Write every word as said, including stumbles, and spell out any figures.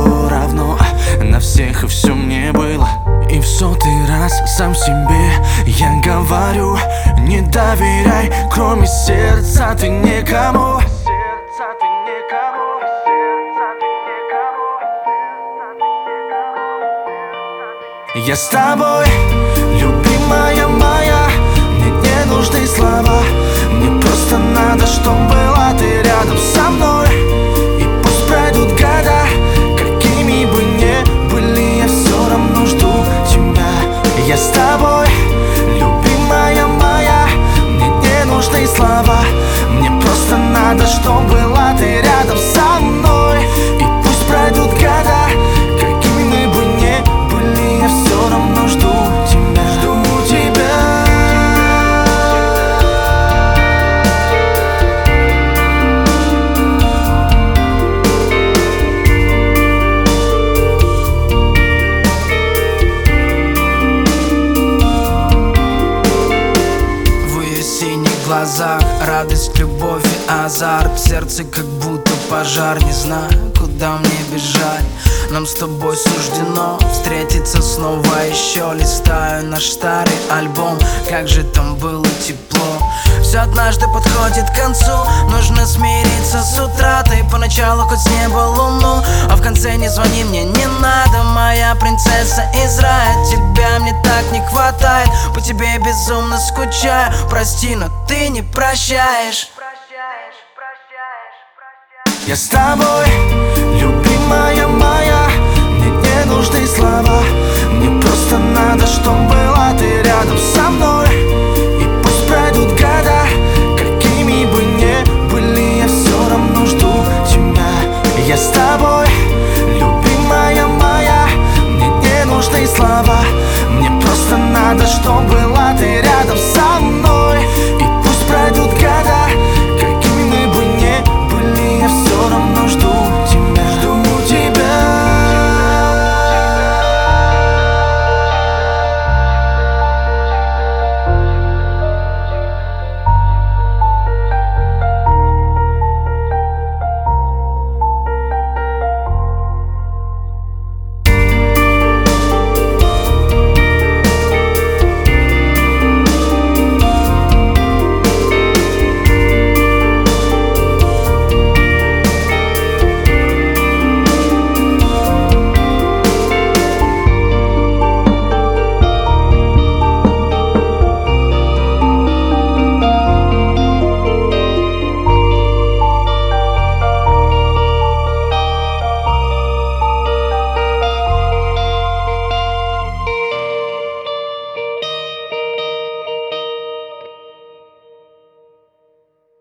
все равно на всех и все мне было. И в сотый раз сам себе я говорю: не доверяй, кроме сердца ты никому. Я с тобой, любимая моя, мне не нужны слова. Мне просто надо, чтоб была ты рядом со мной. И пусть пройдут года, какими бы ни были, я все равно жду тебя. Я с тобой, любимая моя, мне не нужны слова. Мне просто надо, чтоб была ты рядом со мной. И пусть пройдут года, какими бы ни были, я все равно жду тебя. Жду тебя. В глазах радость, любовь и азарт. В сердце как будто пожар, не знаю, куда мне бежать. Нам с тобой суждено встретиться снова еще. Листаю наш старый альбом, как же там было тепло. Все однажды подходит к концу, нужно смириться с утратой. Поначалу хоть с неба луну, а в конце не звони мне, не надо. Моя принцесса из рая, тебя мне так не хватает. По тебе безумно скучаю, прости, но ты не прощаешь. Я с тобой, любимая